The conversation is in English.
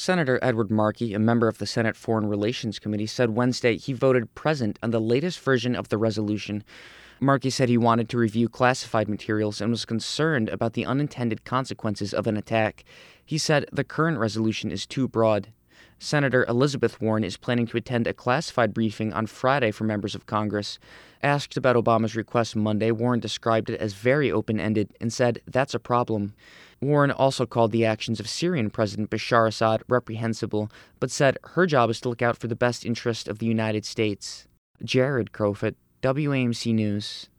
Senator Edward Markey, a member of the Senate Foreign Relations Committee, said Wednesday he voted present on the latest version of the resolution. Markey said he wanted to review classified materials and was concerned about the unintended consequences of an attack. He said the current resolution is too broad. Senator Elizabeth Warren is planning to attend a classified briefing on Friday for members of Congress. Asked about Obama's request Monday, Warren described it as very open-ended and said that's a problem. Warren also called the actions of Syrian President Bashar Assad reprehensible, but said her job is to look out for the best interest of the United States. Jared Crofut, WAMC News.